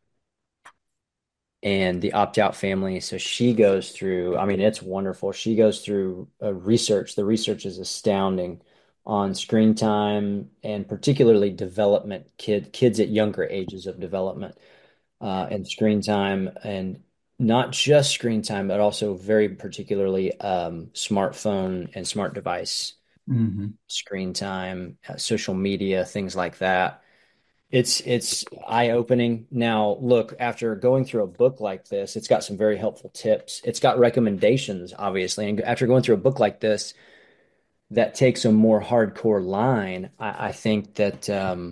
And the opt-out family. So she goes through, I mean, it's wonderful. She goes through uh, research. The research is astounding on screen time and particularly development kid kids at younger ages of development uh, and screen time and not just screen time, but also very particularly um, smartphone and smart device hmm screen time, uh, social media, things like that. It's it's eye-opening. Now, look, after going through a book like this, it's got some very helpful tips. It's got recommendations, obviously. And after going through a book like this that takes a more hardcore line, I, I think that um,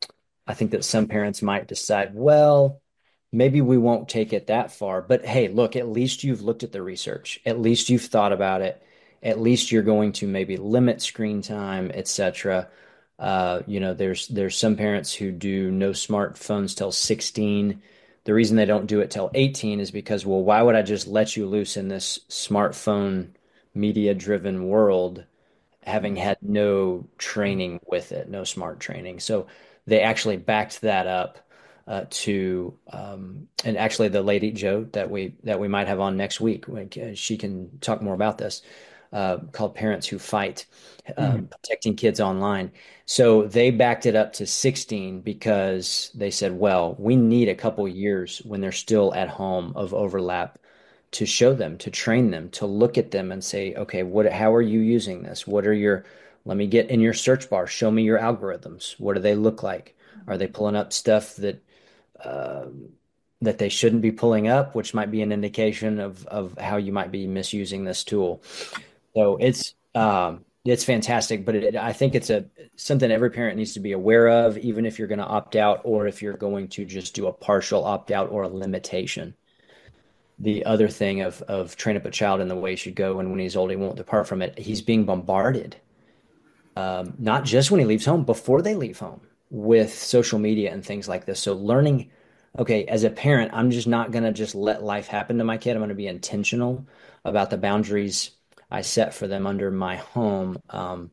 I think that some parents might decide, well, maybe we won't take it that far. But hey, look, at least you've looked at the research. At least you've thought about it. At least you're going to maybe limit screen time, et cetera. Uh, you know, there's there's some parents who do no smartphones till sixteen. The reason they don't do it till eighteen is because, well, why would I just let you loose in this smartphone media-driven world having had no training with it, no smart training. So they actually backed that up uh, to, um, and actually the lady Joe that we that we might have on next week, uh, she can talk more about this. Uh, called Parents Who Fight, uh, hmm protecting kids online. So they backed it up to sixteen because they said, well, we need a couple years when they're still at home of overlap to show them, to train them, to look at them and say, okay, what, how are you using this? What are your, let me get in your search bar, show me your algorithms. What do they look like? Are they pulling up stuff that, uh, that they shouldn't be pulling up, which might be an indication of, of how you might be misusing this tool. So it's, um, it's fantastic, but it, I think it's a something every parent needs to be aware of, even if you're going to opt out or if you're going to just do a partial opt out or a limitation. The other thing of of train up a child in the way he should go, and when he's old, he won't depart from it. He's being bombarded, um, not just when he leaves home, before they leave home, with social media and things like this. So learning, okay, as a parent, I'm just not gonna just let life happen to my kid. I'm gonna be intentional about the boundaries I set for them under my home. Um,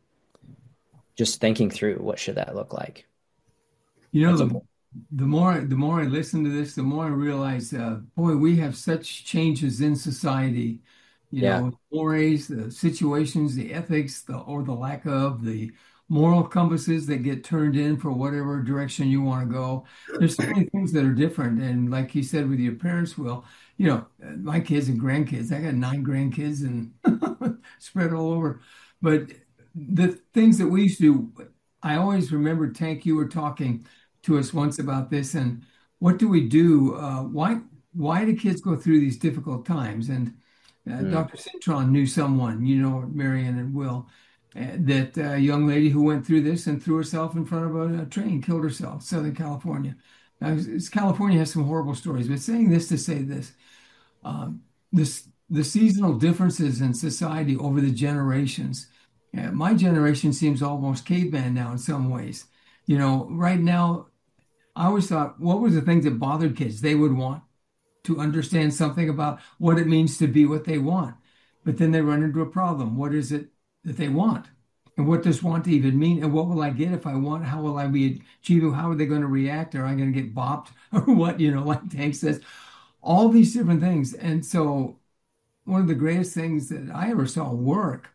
just thinking through what should that look like. You know, That's the important. the more the more I listen to this, the more I realize, uh, boy, we have such changes in society. You Yeah. know, mores, the situations, the ethics, the or the lack of the moral compasses that get turned in for whatever direction you want to go. There's so many things that are different, and like you said, with your parents, will you know, uh, my kids and grandkids. I got nine grandkids and spread all over, but the things that we used to do, I always remember, Tank, you were talking to us once about this, and what do we do? Uh, why why do kids go through these difficult times? And uh, Mm, doctor Cintron knew someone, you know, Marion and Will, uh, that uh, young lady who went through this and threw herself in front of a, a train, killed herself, Southern California. Now, it's- it's- California has some horrible stories, but saying this to say this, um, this the seasonal differences in society over the generations. Uh, my generation seems almost caveman now in some ways. You know, right now, I always thought, what was the things that bothered kids? They would want to understand something about what it means to be what they want. But then they run into a problem. What is it that they want? And what does want even mean? And what will I get if I want? How will I be achieving? How are they going to react? Are I going to get bopped or what? You know, like Tank says, all these different things. And so one of the greatest things that I ever saw work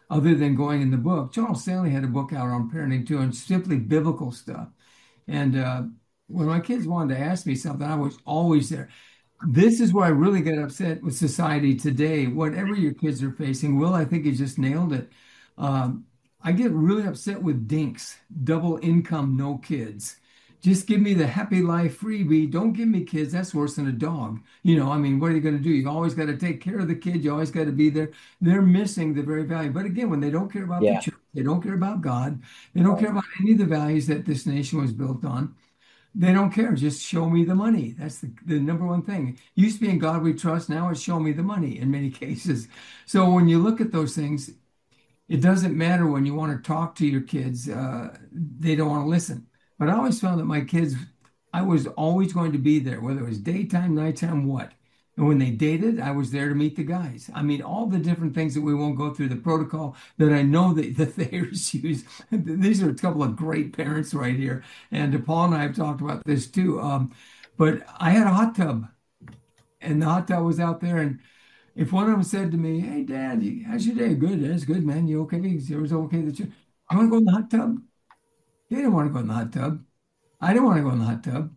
other than going in the book. Charles Stanley had a book out on parenting too, and simply biblical stuff. And uh, when my kids wanted to ask me something, I was always there. This is where I really get upset with society today. Whatever your kids are facing, Will, I think you just nailed it. Um, I get really upset with dinks, double income, no kids. Just give me the happy life freebie. Don't give me kids. That's worse than a dog. You know, I mean, what are you going to do? You always got to take care of the kid. You always got to be there. They're missing the very value. But again, when they don't care about the Yeah. church, they don't care about God, they don't Right. care about any of the values that this nation was built on. They don't care. Just show me the money. That's the, the number one thing. Used to be in God we trust. Now it's show me the money in many cases. So when you look at those things, it doesn't matter when you want to talk to your kids. Uh, they don't want to listen. But I always found that my kids, I was always going to be there, whether it was daytime, nighttime, what. And when they dated, I was there to meet the guys. I mean, all the different things that we won't go through the protocol that I know that the Thayers use. These are a couple of great parents right here. And Paul and I have talked about this too. Um, but I had a hot tub, and the hot tub was out there. And if one of them said to me, "Hey, Dad, you- how's your day?" "Good, that's good, man. You okay?" It was okay. That you, I want to go in the hot tub. They didn't want to go in the hot tub. I didn't want to go in the hot tub,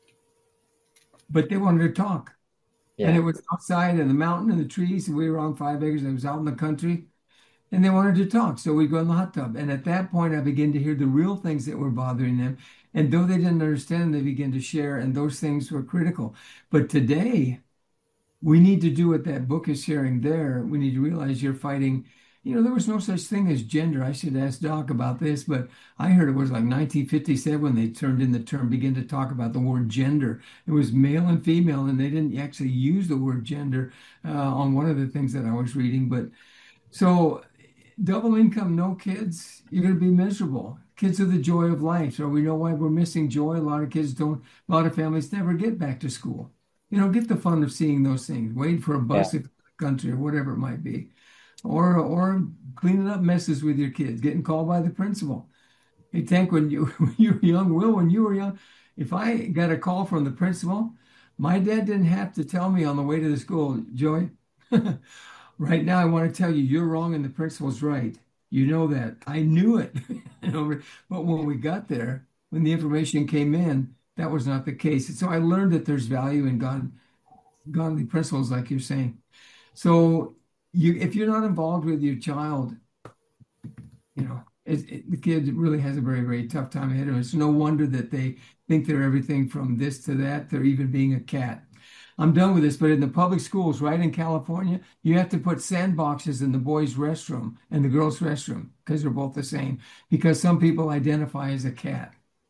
but they wanted to talk. And Yeah. it was outside in the mountain and the trees, and we were on five acres. And it was out in the country, and they wanted to talk. So we go in the hot tub. And at that point, I began to hear the real things that were bothering them. And though they didn't understand, they began to share, and those things were critical. But today, we need to do what that book is sharing there. We need to realize you're fighting. You know, there was no such thing as gender. I should ask Doc about this, but I heard it was like nineteen fifty-seven when they turned in the term, began to talk about the word gender. It was male and female, and they didn't actually use the word gender uh, on one of the things that I was reading. But so double income, no kids, you're going to be miserable. Kids are the joy of life. So we know why we're missing joy. A lot of kids don't, a lot of families never get back to school. You know, get the fun of seeing those things. Wait for a Yeah. bus to the country or whatever it might be. Or or cleaning up messes with your kids, getting called by the principal. Hey, Tank, when you when you were young, Will, when you were young, if I got a call from the principal, my dad didn't have to tell me on the way to the school, "Joey, right now I want to tell you you're wrong and the principal's right." You know that. I knew it. You know, but when we got there, when the information came in, that was not the case. And so I learned that there's value in God, godly principles, like you're saying. So you, if you're not involved with your child, you know, it, it, the kid really has a very, very tough time ahead of him. It's no wonder that they think they're everything from this to that. They're even being a cat. I'm done with this, but in the public schools, right in California, you have to put sandboxes in the boys' restroom and the girls' restroom because they're both the same, because some people identify as a cat.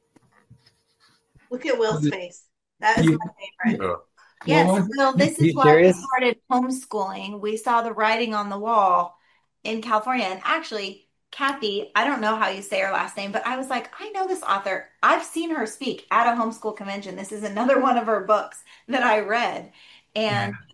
Look at Will's face. That is Yeah. my favorite. Yeah. Yes, Well, Will, this Are you is why we serious? started homeschooling. We saw the writing on the wall in California. And actually, Kathy, I don't know how you say her last name, but I was like, I know this author. I've seen her speak at a homeschool convention. This is another one of her books that I read. yeah. And,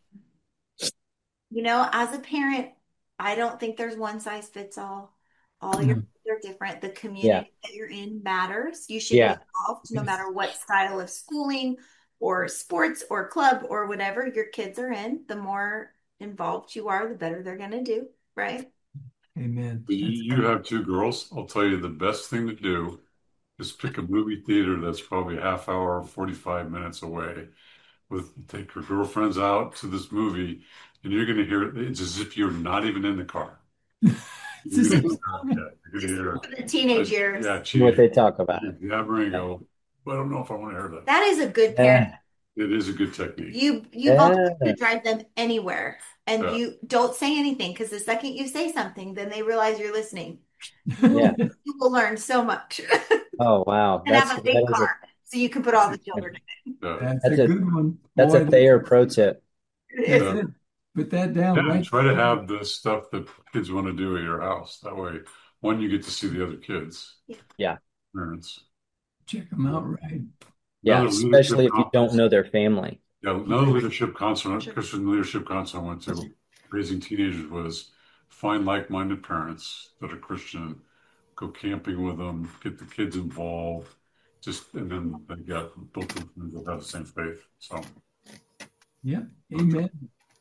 you know, as a parent, I don't think there's one size fits all. All your No. kids are different. The Yeah. community that you're in matters. You should be Yeah. involved no Yes. matter what style of schooling or sports or club or whatever your kids are in. The more involved you are, the better they're going to do, right? Amen. You, That's you have two girls. I'll tell you the best thing to do is pick a movie theater that's probably a half hour, forty-five minutes away. With take your girlfriends out to this movie, and you're going to hear it's as if you're not even in the car. It's the You're same going story. to hear, The teenage years. yeah, What cheating. they talk about. Yabbering and go, "Well, I don't know if I want to hear that." That is a good parent. Yeah. It is a good technique. You you both Yeah. to drive them anywhere, and Yeah. you don't say anything because the second you say something, then they realize you're listening. Yeah. You will learn so much. Oh, wow. And That's have a big that is a car so you can put all the children in. Yeah. That's that's a a good one. that's Boy, a Thayer pro tip. that's Yeah. it. Put that down Yeah, right try to there. have the stuff that kids want to do at your house. That way, one, you get to see the other kids, Yeah. parents. Check them out right. Yeah. Another Especially leadership if you don't conference. know their family. Yeah, another leadership conference, Christian leadership conference I went to, raising teenagers, was find like-minded parents that are Christian, go camping with them, get the kids involved, just and then they got both of them that have the same faith. So Yeah. Amen.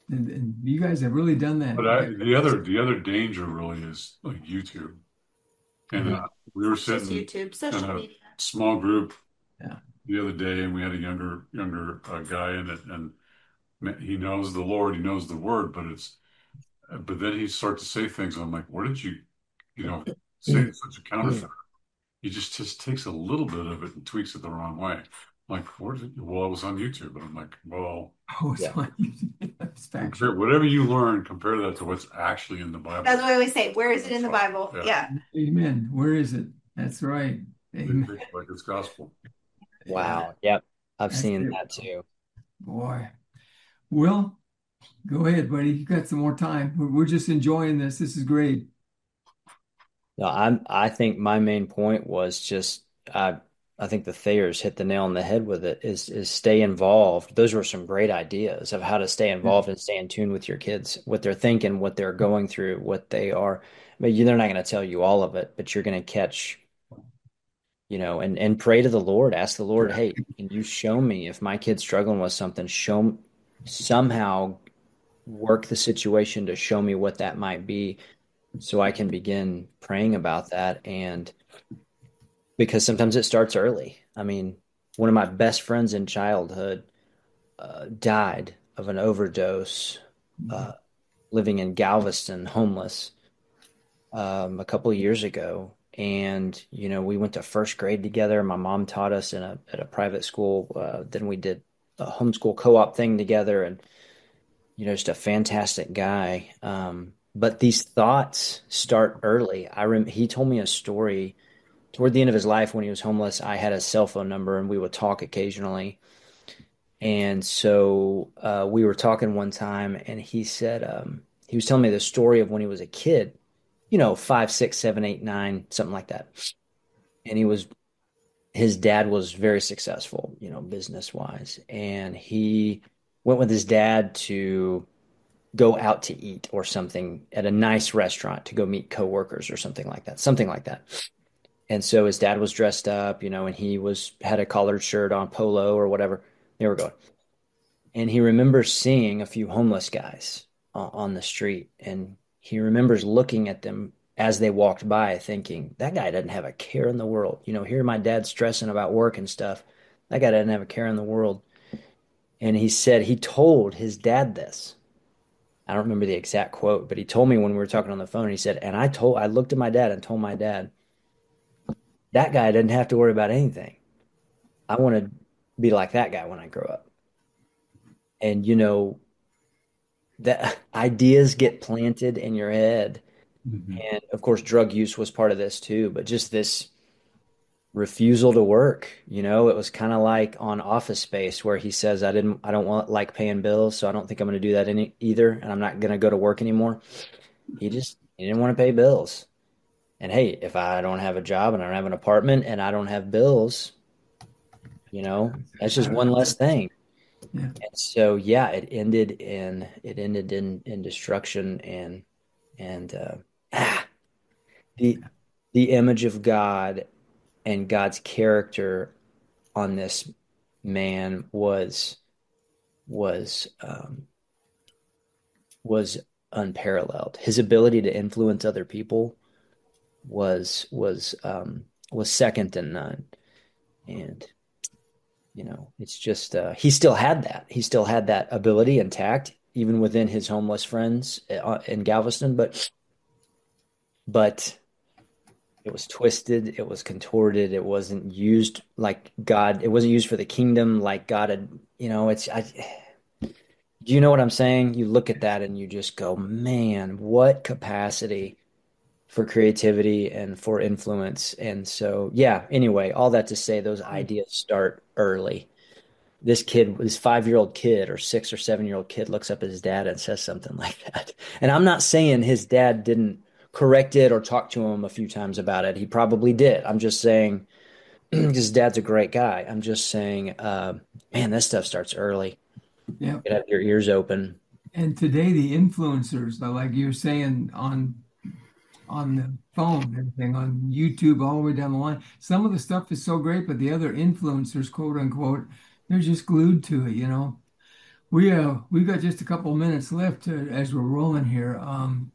And, and you guys have really done that. But I, the other the other danger really is like YouTube. And Yeah. uh, we were Just sitting YouTube, in social a media. small group Yeah. the other day, and we had a younger younger uh, guy in it, and he knows the Lord, he knows the Word, but it's but then he starts to say things, and I'm like, where did you, you know, say such a counterfeit? He just just takes a little bit of it and tweaks it the wrong way. I'm like, where did it? Well, it was on YouTube, and I'm like, well, Oh, Yeah. so it's compare factual. whatever you learn, compare that to what's actually in the Bible. That's what I always say. Where is it in the That's right. Bible? Yeah. Yeah. Amen. Where is it? That's right. They Amen. take it like it's gospel. Yeah, Wow. Yep. I've that's seen it. that too. Boy. Will, go ahead, buddy. You got some more time. We're, we're just enjoying this. This is great. No, I'm I think my main point was just I I think the Thayers hit the nail on the head with it is is stay involved. Those were some great ideas of how to stay involved and stay in tune with your kids, what they're thinking, what they're going through, what they are. I mean, they're not going to tell you all of it, but you're going to catch, you know, and and pray to the Lord. Ask the Lord, hey, can you show me if my kid's struggling with something? Show somehow work the situation to show me what that might be so I can begin praying about that. And because sometimes it starts early. I mean, one of my best friends in childhood uh, died of an overdose, uh, living in Galveston, homeless, um, a couple of years ago. And, you know, we went to first grade together. My mom taught us in a at a private school. Uh, then we did a homeschool co-op thing together, and you know, just a fantastic guy. Um, but these thoughts start early. I rem he told me a story toward the end of his life when he was homeless. I had a cell phone number and we would talk occasionally. And so uh, we were talking one time, and he said um, he was telling me the story of when he was a kid, you know, five, six, seven, eight, nine, something like that. And he was his dad was very successful, you know, business wise, and he went with his dad to go out to eat or something at a nice restaurant to go meet coworkers or something like that, something like that. And so his dad was dressed up, you know, and he was had a collared shirt on, polo or whatever. They were going. And he remembers seeing a few homeless guys uh, on the street, and he remembers looking at them as they walked by, thinking, that guy doesn't have a care in the world. You know, here my dad's stressing about work and stuff. That guy doesn't have a care in the world. And he said he told his dad this. I don't remember the exact quote, but he told me when we were talking on the phone, he said, and I told, I looked at my dad and told my dad, that guy doesn't have to worry about anything. I want to be like that guy when I grow up. And, you know, that ideas get planted in your head. Mhm. And of course, drug use was part of this too, but just this refusal to work, you know, it was kind of like on Office Space where he says, I didn't, I don't want like paying bills, so I don't think I'm going to do that any either. And I'm not going to go to work anymore. He just, he didn't want to pay bills. And hey, if I don't have a job and I don't have an apartment and I don't have bills, you know, that's just one less thing. Yeah. And so, yeah, it ended in, it ended in, in destruction and, and, uh, ah, the, the image of God and God's character on this man was was um, was unparalleled. His ability to influence other people was was um, was second to none. And you know, it's just uh, he still had that. He still had that ability intact, even within his homeless friends uh, in Galveston. But but it was twisted, it was contorted, it wasn't used like God, it wasn't used for the kingdom like God had, you know, it's I do you know what I'm saying? You look at that and you just go, man, what capacity for creativity and for influence. And so, yeah, anyway, all that to say those ideas start early. This kid, this five-year-old kid or six or seven-year-old kid looks up at his dad and says something like that. And I'm not saying his dad didn't correct it or talk to him a few times about it. He probably did. I'm just saying his dad's a great guy. I'm just saying, uh, man, this stuff starts early. Yeah. You have your ears open. And today the influencers, like you're saying on on the phone, everything on YouTube, all the way down the line. Some of the stuff is so great, but the other influencers, quote unquote, they're just glued to it, you know. We uh we got just a couple of minutes left uh, as we're rolling here. Um,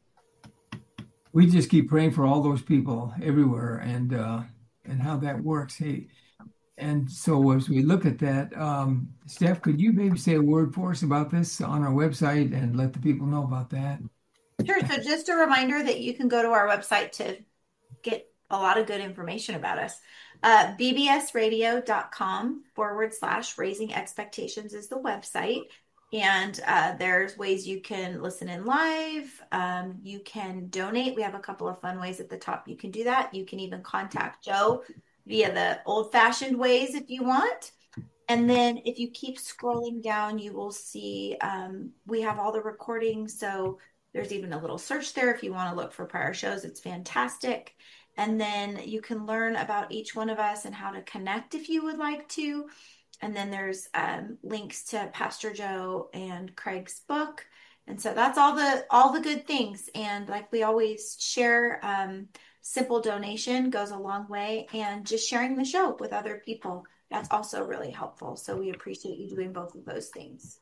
we just keep praying for all those people everywhere and uh, and how that works. Hey, and so as we look at that, um, Steph, could you maybe say a word for us about this on our website and let the people know about that? Sure. So just a reminder that you can go to our website to get a lot of good information about us. Uh, bbsradio.com forward slash raising expectations is the website. And uh, there's ways you can listen in live. Um, you can donate. We have a couple of fun ways at the top. You can do that. You can even contact Joe via the old-fashioned ways if you want. And then if you keep scrolling down, you will see um, we have all the recordings. So there's even a little search there if you want to look for prior shows. It's fantastic. And then you can learn about each one of us and how to connect if you would like to. And then there's um, links to Pastor Joe and Craig's book. And so that's all the all the good things. And like we always share, um, simple donation goes a long way. And just sharing the show with other people, that's also really helpful. So we appreciate you doing both of those things.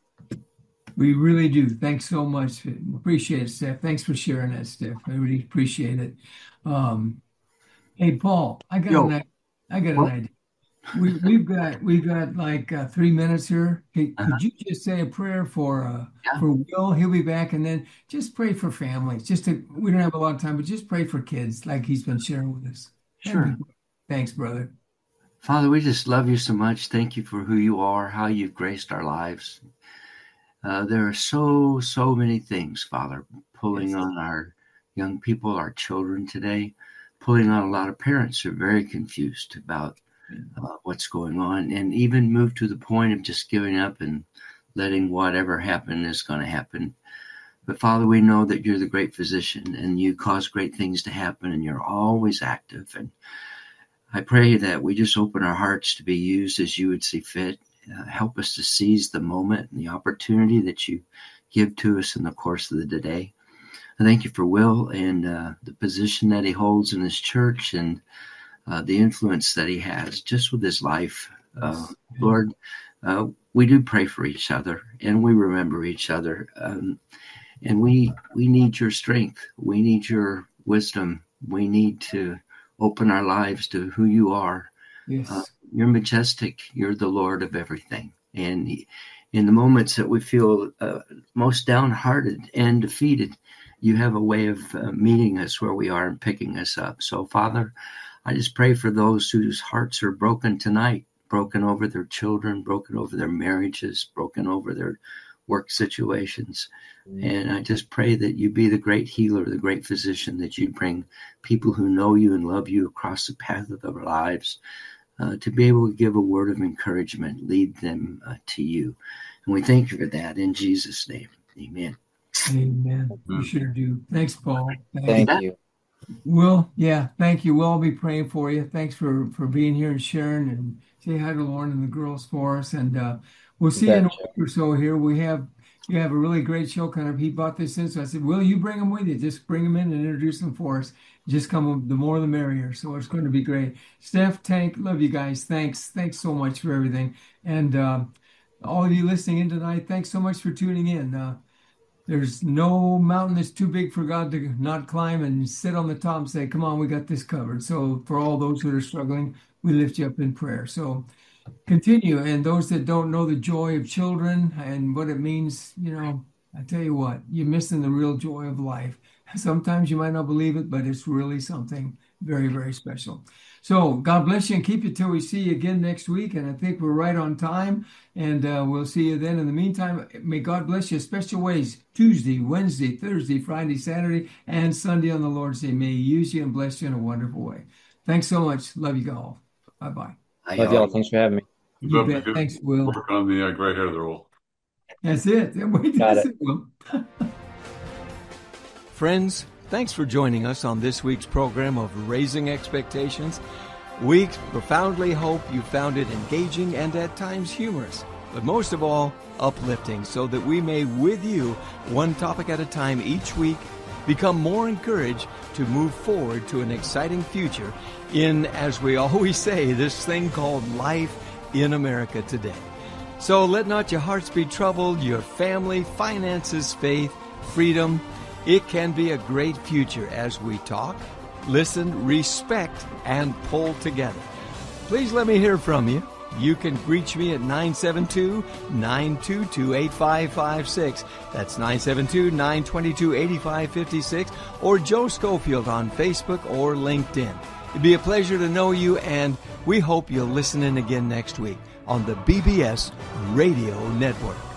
We really do. Thanks so much. Appreciate it, Steph. Thanks for sharing that, Steph. I really appreciate it. Um, hey, Paul, I got Yo. an I got an idea. We we've got we've got like uh, three minutes here. Hey, could Uh-huh. you just say a prayer for uh, Yeah. for Will? He'll be back, and then just pray for families. Just to, we don't have a lot of time, but just pray for kids, like he's been sharing with us. That'd Sure. be great. Thanks, brother. Father, we just love you so much. Thank you for who you are, how you've graced our lives. Uh, there are so, so many things, Father, pulling Yes. on our young people, our children today, pulling on a lot of parents who are very confused about uh, what's going on, and even moved to the point of just giving up and letting whatever happen is going to happen. But Father, we know that you're the great physician and you cause great things to happen, and you're always active. And I pray that we just open our hearts to be used as you would see fit. Uh, help us to seize the moment and the opportunity that you give to us in the course of the day. I thank you for Will and uh, the position that he holds in his church and uh, the influence that he has just with his life. Uh, Lord, uh, we do pray for each other and we remember each other. Um, and we we need your strength. We need your wisdom. We need to open our lives to who you are. Yes. Uh, you're majestic. You're the Lord of everything. And in the moments that we feel uh, most downhearted and defeated, you have a way of uh, meeting us where we are and picking us up. So, Father, I just pray for those whose hearts are broken tonight, broken over their children, broken over their marriages, broken over their work situations. Mm-hmm. And I just pray that you be the great healer, the great physician, that you bring people who know you and love you across the path of their lives uh, to be able to give a word of encouragement, lead them uh, to you. And we thank you for that in Jesus' name. Amen. Amen. We sure do. Thanks, Paul. Thank you. Will, yeah, thank you. We'll all be praying for you. Thanks for, for being here and sharing, and say hi to Lauren and the girls for us. And uh, we'll see you in a week or so here. We have you have a really great show. Kind of, he brought this in, so I said, Will, you bring them with you. Just bring them in and introduce them for us. Just come, the more the merrier. So it's going to be great. Steph, Tank, love you guys. Thanks. Thanks so much for everything. And uh, all of you listening in tonight, thanks so much for tuning in. Uh, There's no mountain that's too big for God to not climb and sit on the top and say, come on, we got this covered. So for all those that are struggling, we lift you up in prayer. So continue. And those that don't know the joy of children and what it means, you know, I tell you what, you're missing the real joy of life. Sometimes you might not believe it, but it's really something very, very special. So God bless you and keep you till we see you again next week. And I think we're right on time. And uh, we'll see you then. In the meantime, may God bless you in special ways. Tuesday, Wednesday, Thursday, Friday, Saturday, and Sunday on the Lord's Day. May He use you and bless you in a wonderful way. Thanks so much. Love you all. Bye-bye. Love y'all. Thanks for having me. You bet. Thanks, Will. Work on the uh, gray hair there, Will. That's it. Wait, Got that's it. it, Will. Friends, thanks for joining us on this week's program of Raising Expectations. We profoundly hope you found it engaging and at times humorous, but most of all, uplifting, so that we may, with you, one topic at a time each week, become more encouraged to move forward to an exciting future in, as we always say, this thing called life in America today. So let not your hearts be troubled, your family, finances, faith, freedom. It can be a great future as we talk, listen, respect, and pull together. Please let me hear from you. You can reach me at nine seven two, nine two two, eight five five six. That's nine seven two, nine two two, eight five five six, or Joe Schofield on Facebook or LinkedIn. It'd be a pleasure to know you, and we hope you'll listen in again next week on the B B S Radio Network.